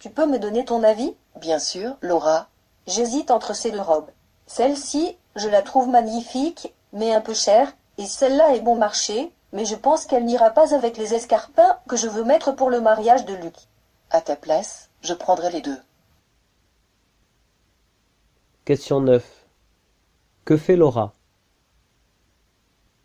Tu peux me donner ton avis? Bien sûr, Laura. J'hésite entre ces deux robes. Celle-ci, je la trouve magnifique, mais un peu chère, et celle-là est bon marché, mais je pense qu'elle n'ira pas avec les escarpins que je veux mettre pour le mariage de Luc. À ta place, je prendrai les deux. Question 9. Que fait Laura?